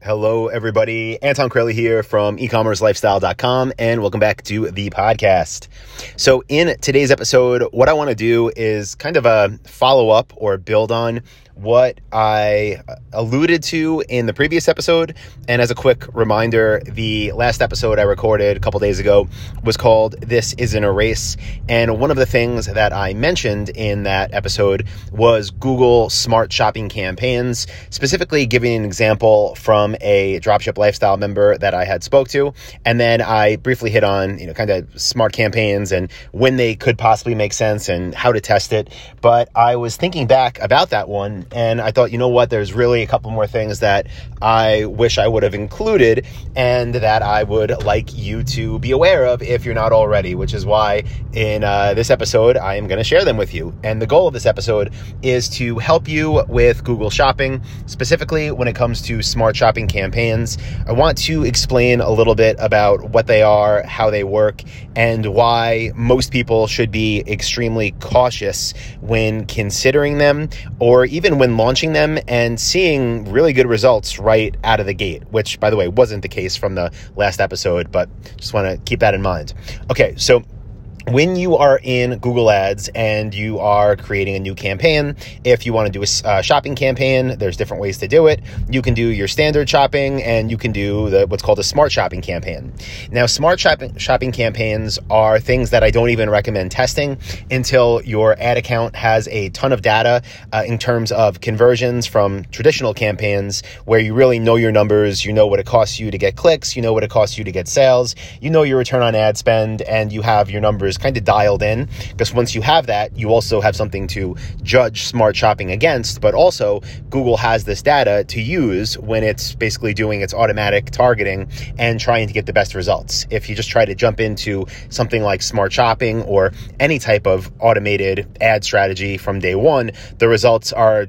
Hello, everybody. Anton Crowley here from ecommercelifestyle.com, and welcome back to the podcast. So in today's episode, what I want to do is kind of a follow-up or build on what I alluded to in the previous episode. And as a quick reminder, the last episode I recorded a couple days ago was called This Isn't a Race. And one of the things that I mentioned in that episode was Google Smart Shopping campaigns, specifically giving an example from a Dropship Lifestyle member that I had spoke to. And then I briefly hit on, kind of smart campaigns and when they could possibly make sense and how to test it. But I was thinking back about that one, and I thought, there's really a couple more things that I wish I would have included and that I would like you to be aware of if you're not already, which is why in this episode, I am going to share them with you. And the goal of this episode is to help you with Google Shopping, specifically when it comes to smart shopping campaigns. I want to explain a little bit about what they are, how they work, and why most people should be extremely cautious when considering them or even when launching them and seeing really good results right out of the gate, which, by the way, wasn't the case from the last episode, but just want to keep that in mind. Okay, so when you are in Google Ads and you are creating a new campaign, if you want to do a shopping campaign, there's different ways to do it. You can do your standard shopping and you can do what's called a smart shopping campaign. Now, smart shopping campaigns are things that I don't even recommend testing until your ad account has a ton of data in terms of conversions from traditional campaigns where you really know your numbers, you know what it costs you to get clicks, you know what it costs you to get sales, you know your return on ad spend, and you have your numbers kind of dialed in, because once you have that, you also have something to judge smart shopping against, but also Google has this data to use when it's basically doing its automatic targeting and trying to get the best results. If you just try to jump into something like smart shopping or any type of automated ad strategy from day one, the results are,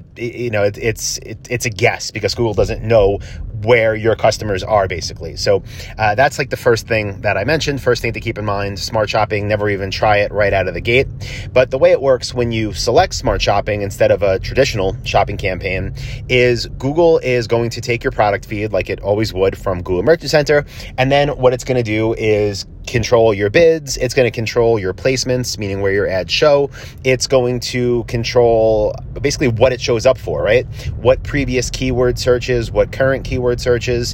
it's a guess because Google doesn't know where your customers are, basically. So that's like the first thing that I mentioned, first thing to keep in mind. Smart shopping, never even try it right out of the gate. But the way it works when you select smart shopping instead of a traditional shopping campaign is Google is going to take your product feed like it always would from Google Merchant Center. And then what it's going to do is control your bids. It's going to control your placements, meaning where your ads show. It's going to control basically what it shows up for, right? What previous keyword searches, what current keyword searches,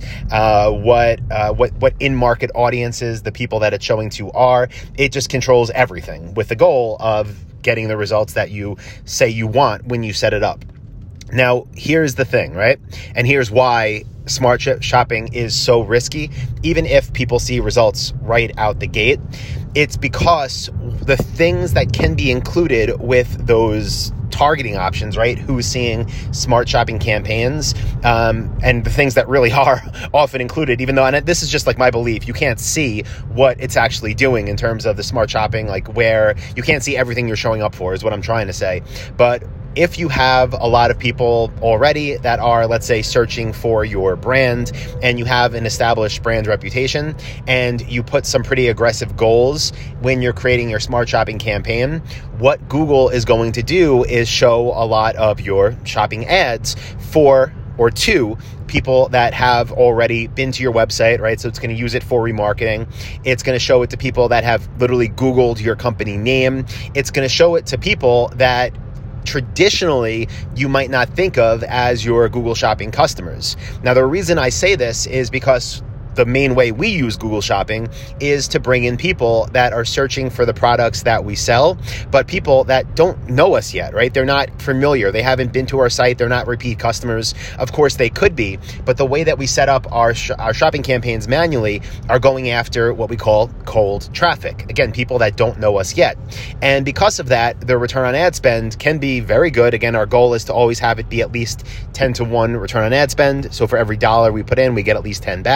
what in-market audiences the people that it's showing to are. It just controls everything with the goal of getting the results that you say you want when you set it up. Now, here's the thing, right? And here's why smart shopping is so risky, even if people see results right out the gate. It's because the things that can be included with those targeting options, right? Who's seeing smart shopping campaigns, and the things that really are often included, even though, and this is just like my belief, you can't see what it's actually doing in terms of the smart shopping, like where you can't see everything you're showing up for is what I'm trying to say. But if you have a lot of people already that are, let's say, searching for your brand and you have an established brand reputation and you put some pretty aggressive goals when you're creating your smart shopping campaign, what Google is going to do is show a lot of your shopping ads for or to people that have already been to your website, right? So it's going to use it for remarketing. It's going to show it to people that have literally Googled your company name. It's going to show it to people that traditionally you might not think of as your Google Shopping customers. Now, the reason I say this is because the main way we use Google Shopping is to bring in people that are searching for the products that we sell, but people that don't know us yet, right? They're not familiar. They haven't been to our site. They're not repeat customers. Of course, they could be, but the way that we set up our shopping campaigns manually are going after what we call cold traffic. Again, people that don't know us yet. And because of that, the return on ad spend can be very good. Again, our goal is to always have it be at least 10 to 1 return on ad spend. So for every $1 we put in, we get at least 10 back.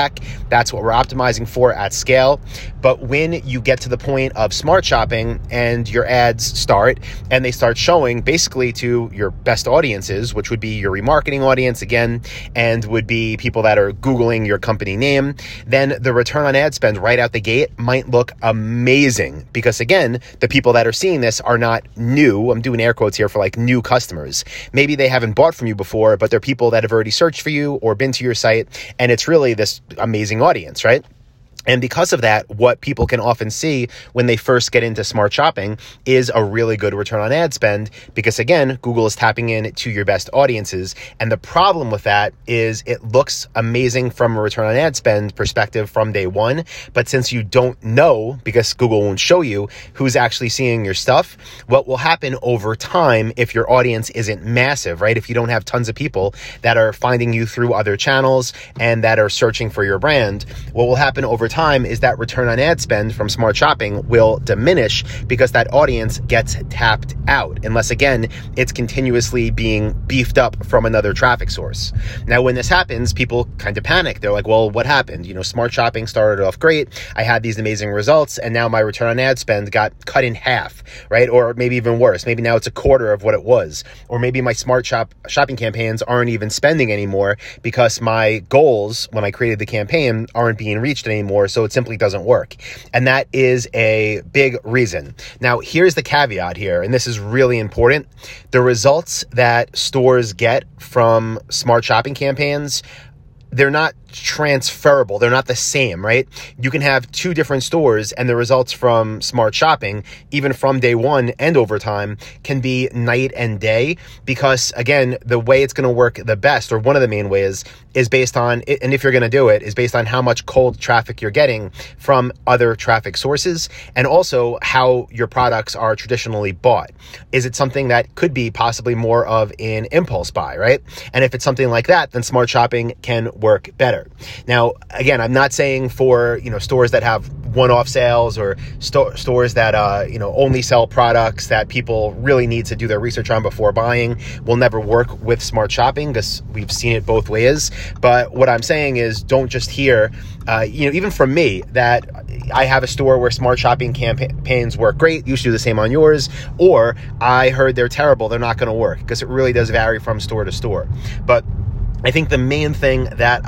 That's what we're optimizing for at scale. But when you get to the point of smart shopping and your ads start and they start showing basically to your best audiences, which would be your remarketing audience again, and would be people that are Googling your company name, then the return on ad spend right out the gate might look amazing because again, the people that are seeing this are not new. I'm doing air quotes here for like new customers. Maybe they haven't bought from you before, but they're people that have already searched for you or been to your site, and it's really this amazing audience, right? And because of that, what people can often see when they first get into smart shopping is a really good return on ad spend because, again, Google is tapping in to your best audiences. And the problem with that is it looks amazing from a return on ad spend perspective from day one. But since you don't know, because Google won't show you who's actually seeing your stuff, what will happen over time if your audience isn't massive, right? If you don't have tons of people that are finding you through other channels and that are searching for your brand, what will happen over time is that return on ad spend from smart shopping will diminish because that audience gets tapped out, unless again, it's continuously being beefed up from another traffic source. Now, when this happens, people kind of panic. They're like, well, what happened? Smart shopping started off great. I had these amazing results and now my return on ad spend got cut in half, right? Or maybe even worse. Maybe now it's a quarter of what it was. Or maybe my smart shopping campaigns aren't even spending anymore because my goals when I created the campaign aren't being reached anymore. So it simply doesn't work. And that is a big reason. Now, here's the caveat here, and this is really important. The results that stores get from smart shopping campaigns, they're not transferable. They're not the same, right? You can have two different stores and the results from smart shopping, even from day one and over time, can be night and day because, again, the way it's going to work the best, or one of the main ways, is based on, and if you're going to do it, is based on how much cold traffic you're getting from other traffic sources and also how your products are traditionally bought. Is it something that could be possibly more of an impulse buy, right? And if it's something like that, then smart shopping can work better. Now, again, I'm not saying for, stores that have one-off sales or stores that, only sell products that people really need to do their research on before buying will never work with smart shopping because we've seen it both ways. But what I'm saying is don't just hear, even from me, that I have a store where smart shopping campaigns work great. You should do the same on yours. Or I heard they're terrible. They're not going to work because it really does vary from store to store. But I think the main thing that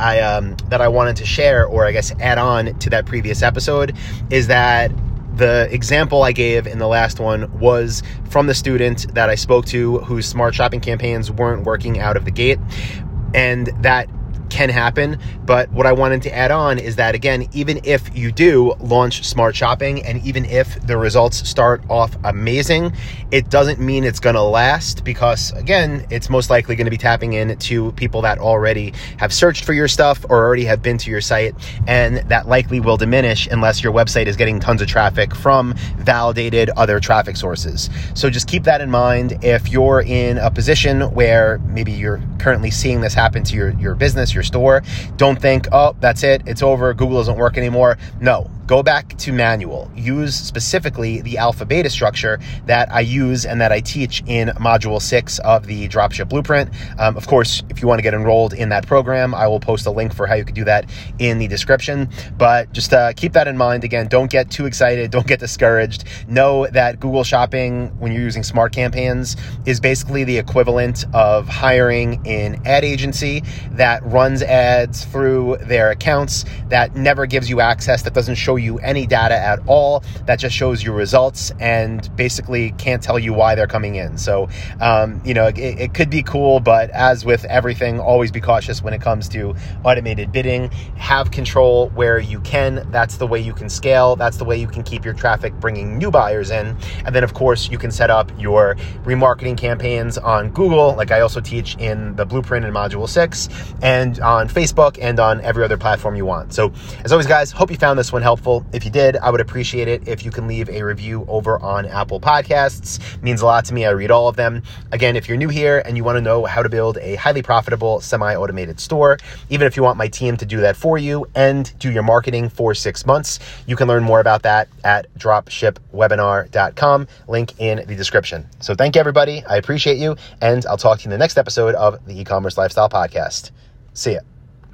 I wanted to share, or I guess add on to that previous episode, is that the example I gave in the last one was from the student that I spoke to whose smart shopping campaigns weren't working out of the gate. And that can happen. But what I wanted to add on is that, again, even if you do launch smart shopping and even if the results start off amazing, it doesn't mean it's going to last because, again, it's most likely going to be tapping into people that already have searched for your stuff or already have been to your site. And that likely will diminish unless your website is getting tons of traffic from validated other traffic sources. So just keep that in mind. If you're in a position where maybe you're currently seeing this happen to your business, your store, don't think, oh, that's it, it's over, Google doesn't work anymore. No, go back to manual. Use specifically the alpha beta structure that I use and that I teach in module 6 of the Dropship Blueprint. Of course, if you want to get enrolled in that program, I will post a link for how you could do that in the description. But just keep that in mind. Again, don't get too excited. Don't get discouraged. Know that Google Shopping, when you're using smart campaigns, is basically the equivalent of hiring an ad agency that runs ads through their accounts, that never gives you access, that doesn't show you any data at all, that just shows you results and basically can't tell you why they're coming in. So, it could be cool, but as with everything, always be cautious when it comes to automated bidding. Have control where you can. That's the way you can scale. That's the way you can keep your traffic bringing new buyers in. And then, of course, you can set up your remarketing campaigns on Google, like I also teach in the Blueprint in Module 6, and on Facebook and on every other platform you want. So, as always, guys, hope you found this one helpful. If you did, I would appreciate it if you can leave a review over on Apple Podcasts. It means a lot to me. I read all of them. Again, if you're new here and you want to know how to build a highly profitable semi-automated store, even if you want my team to do that for you and do your marketing for 6 months, you can learn more about that at dropshipwebinar.com. Link in the description. So thank you, everybody. I appreciate you, and I'll talk to you in the next episode of the E-Commerce Lifestyle Podcast. See ya.